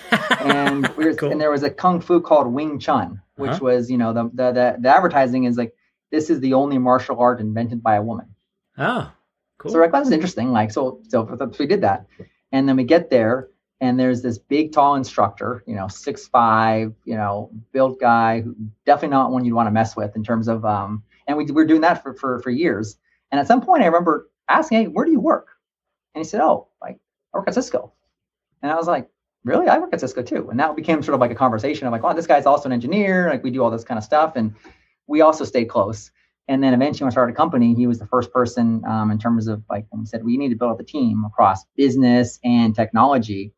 and we were, cool. and there was a Kung Fu called Wing Chun, which uh-huh. was, you know, the, the, the, the advertising is like, this is the only martial art invented by a woman. Oh, cool. So we're like, well, this is interesting. Like, so, so, so we did that. And then we get there, and there's this big, tall instructor, you know, six five, you know, built guy, who definitely not one you'd want to mess with in terms of, um, and we, we were doing that for, for, for years. And at some point I remember asking, hey, where do you work? And he said, oh, like I work at Cisco. And I was like, really? I work at Cisco too. And that became sort of like a conversation of like, oh, this guy's also an engineer. Like we do all this kind of stuff. And we also stayed close. And then eventually when I started a company, he was the first person um, in terms of like, when we said, we need to build up the team across business and technology.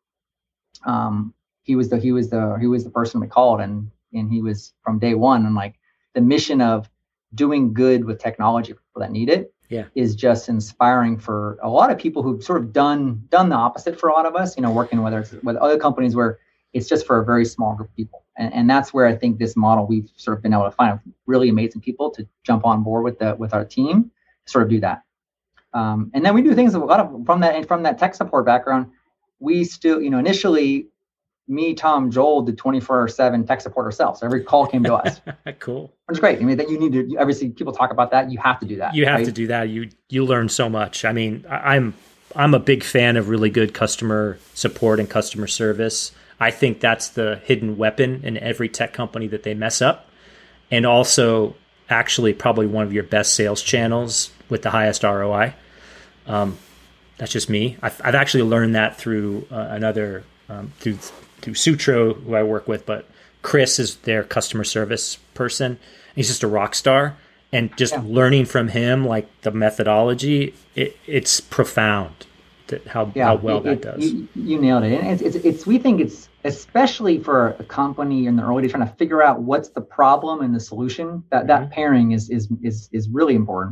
Um, he was the, he was the, he was the person we called, and, and he was from day one. And like the mission of doing good with technology for people that need it yeah. is just inspiring for a lot of people who've sort of done, done the opposite for a lot of us, you know, working whether it's with other companies where it's just for a very small group of people. And, and that's where I think this model, we've sort of been able to find really amazing people to jump on board with the, with our team to sort of do that. Um, and then we do things a lot of from that, from that tech support background. We still, you know, initially me, Tom, Joel did twenty-four seven tech support ourselves. So every call came to us. Cool. Which is great. I mean, that you need to, obviously people talk about that. You have to do that. You have right? to do that. You, you learn so much. I mean, I, I'm, I'm a big fan of really good customer support and customer service. I think that's the hidden weapon in every tech company that they mess up. And also actually probably one of your best sales channels with the highest R O I. Um, that's just me. I've, I've actually learned that through uh, another, um, through, through Sutro, who I work with, but Chris is their customer service person. He's just a rock star. And just yeah. learning from him, like the methodology, it, it's profound that how, yeah, how well it, that it, does. You, you nailed it. And it's, it's, it's, we think it's, especially for a company in the early days, trying to figure out what's the problem and the solution, that, mm-hmm. that pairing is, is, is, is really important.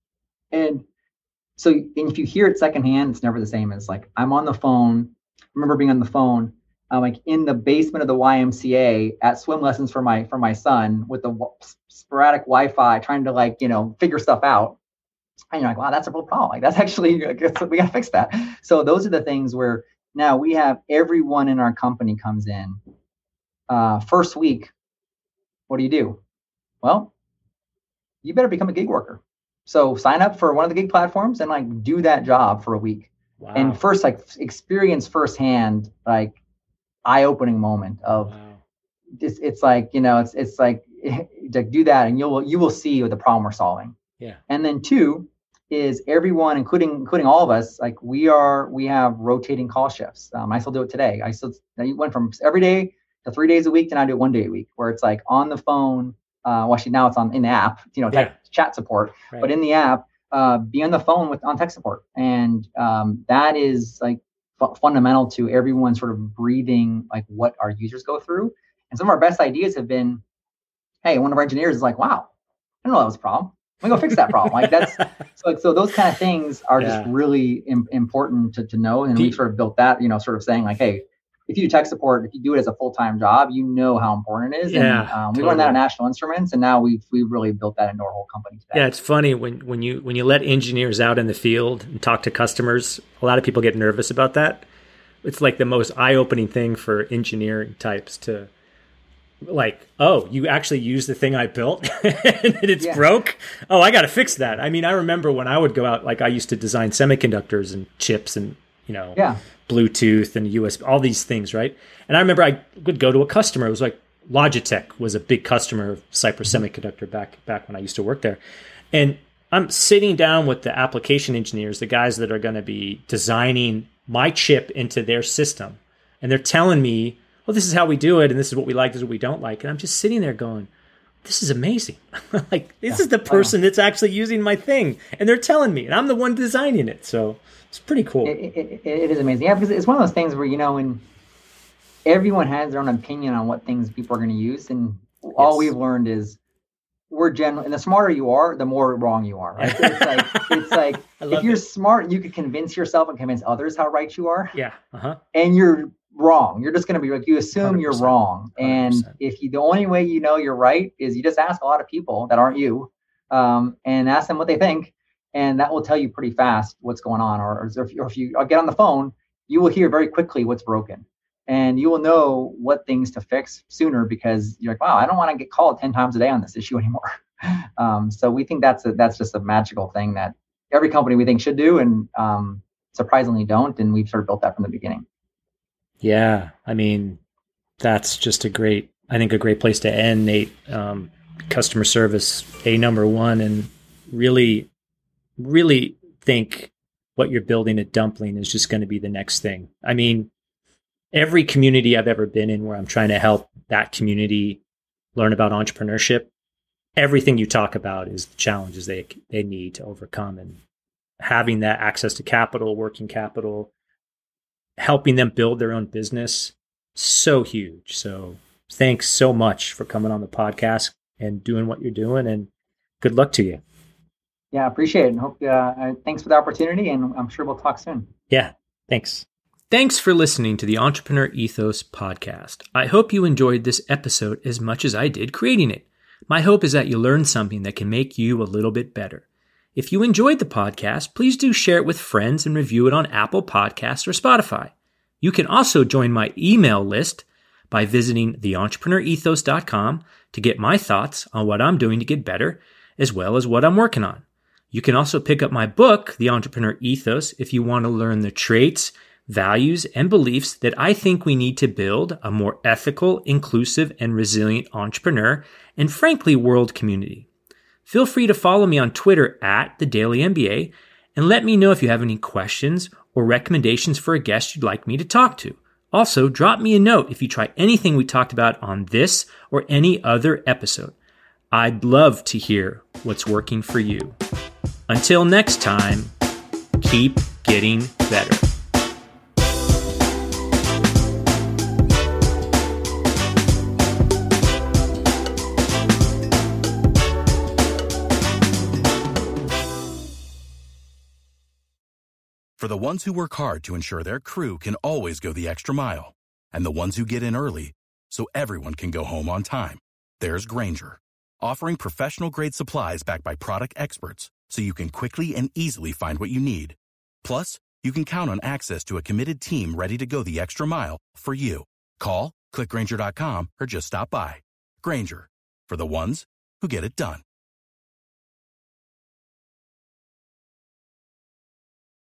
And so and if you hear it secondhand, it's never the same as like, I'm on the phone. I remember being on the phone, uh, like in the basement of the Y M C A at swim lessons for my, for my son with the w- sporadic Wi-Fi, trying to like, you know, figure stuff out. And you're like, wow, that's a real problem. Like that's actually, we got to fix that. So those are the things where now we have everyone in our company comes in. Uh, first week, what do you do? Well, you better become a gig worker. So sign up for one of the gig platforms and like do that job for a week. Wow. And first, like experience firsthand, like eye-opening moment of wow. it's, it's like, you know, it's, it's like, like do that and you'll, you will see the problem we're solving. Yeah. And then two is everyone, including, including all of us, like we are, we have rotating call shifts. Um, I still do it today. I still, I went from every day to three days a week to now do it one day a week where it's like on the phone. Uh, well, actually now it's on in the app, you know, tech, yeah. chat support, right. But in the app, uh, be on the phone with on tech support. And um, that is like f- fundamental to everyone sort of breathing, like what our users go through. And some of our best ideas have been, hey, one of our engineers is like, wow, I didn't know that was a problem. Let me go fix that problem. Like that's so, so those kind of things are yeah. just really im- important to, to know. And we've sort of built that, you know, sort of saying like, hey, if you do tech support, if you do it as a full-time job, you know how important it is. Yeah, and um, we totally. learned that at National Instruments, and now we've we've really built that into our whole company today. Yeah, it's funny when, when you when you let engineers out in the field and talk to customers, a lot of people get nervous about that. It's like the most eye-opening thing for engineering types to like, oh, you actually use the thing I built and it's yeah. broke? Oh, I got to fix that. I mean, I remember when I would go out, like I used to design semiconductors and chips and, you know, yeah. Bluetooth and U S B, all these things, right? And I remember I would go to a customer. It was like Logitech was a big customer of Cypress mm-hmm. Semiconductor back back when I used to work there. And I'm sitting down with the application engineers, the guys that are going to be designing my chip into their system. And they're telling me, well, this is how we do it, and this is what we like, this is what we don't like. And I'm just sitting there going, this is amazing. Like, this yeah. is the person wow. that's actually using my thing. And they're telling me, and I'm the one designing it. So it's pretty cool. It, it, it is amazing. Yeah, because it's one of those things where, you know, when everyone has their own opinion on what things people are going to use. And yes. all we've learned is we're generally, and the smarter you are, the more wrong you are. Right? It's like, it's like if you're it. smart, you could convince yourself and convince others how right you are. Yeah. Uh-huh. And you're wrong. You're just going to be like, you assume you're wrong. one hundred percent. And if you, the only way you know you're right is you just ask a lot of people that aren't you um, and ask them what they think. And that will tell you pretty fast what's going on. Or, or, if, or if you get on the phone, you will hear very quickly what's broken. And you will know what things to fix sooner because you're like, wow, I don't want to get called ten times a day on this issue anymore. um, so we think that's a, that's just a magical thing that every company we think should do and um, surprisingly don't. And we've sort of built that from the beginning. Yeah. I mean, that's just a great, I think a great place to end, Nate. Um, customer service, a number one, and really, really think what you're building at Dumpling is just going to be the next thing. I mean, every community I've ever been in where I'm trying to help that community learn about entrepreneurship, everything you talk about is the challenges they they need to overcome. And having that access to capital, working capital, helping them build their own business, so huge. So thanks so much for coming on the podcast and doing what you're doing, and good luck to you. Yeah, appreciate it. And hope, uh, thanks for the opportunity, and I'm sure we'll talk soon. Yeah, thanks. Thanks for listening to the Entrepreneur Ethos podcast. I hope you enjoyed this episode as much as I did creating it. My hope is that you learned something that can make you a little bit better. If you enjoyed the podcast, please do share it with friends and review it on Apple Podcasts or Spotify. You can also join my email list by visiting the entrepreneur ethos dot com to get my thoughts on what I'm doing to get better, as well as what I'm working on. You can also pick up my book, The Entrepreneur Ethos, if you want to learn the traits, values, and beliefs that I think we need to build a more ethical, inclusive, and resilient entrepreneur and, frankly, world community. Feel free to follow me on Twitter at The Daily M B A and let me know if you have any questions or recommendations for a guest you'd like me to talk to. Also, drop me a note if you try anything we talked about on this or any other episode. I'd love to hear what's working for you. Until next time, keep getting better. For the ones who work hard to ensure their crew can always go the extra mile, and the ones who get in early so everyone can go home on time, there's Grainger, offering professional-grade supplies backed by product experts so you can quickly and easily find what you need. Plus, you can count on access to a committed team ready to go the extra mile for you. Call, click Grainger dot com, or just stop by. Grainger, for the ones who get it done.